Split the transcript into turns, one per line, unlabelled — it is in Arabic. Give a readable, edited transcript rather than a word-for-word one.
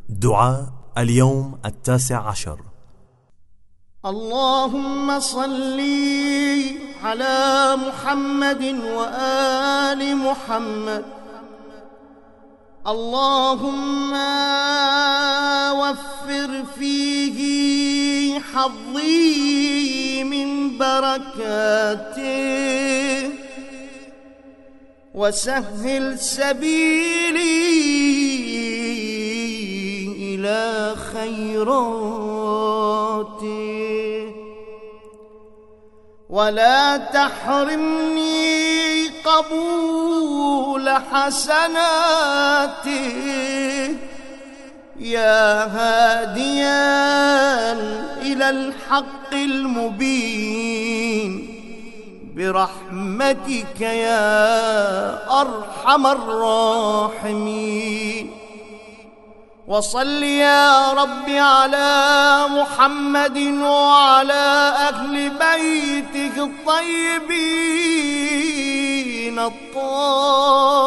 دعاء اليوم 19.
اللهم صل على محمد وآل محمد. اللهم وفر فيه حظي من بركاته وسهل سبيلي إلى خيراته، ولا تحرمني قبول حسناته يا هاديا إلى الحق المبين، برحمتك يا أرحم الراحمين. وصل يا رب على محمد وعلى أهل بيته الطيبين الطاهرين